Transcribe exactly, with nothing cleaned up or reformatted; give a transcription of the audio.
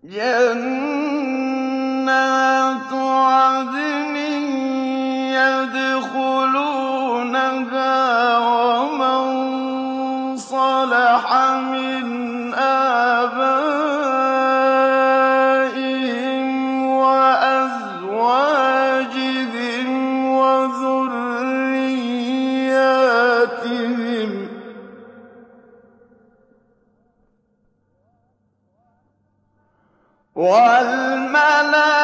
جَنَّاتُ عَدْنٍ يَدْخُلُونَهَا وَمَن صَلَحَ مِنْ آبَائِهِمْ وَأَزْوَاجِهِمْ وَذُرِّيَّاتِهِمْ ۖ وَالْمَلَائِكَةُ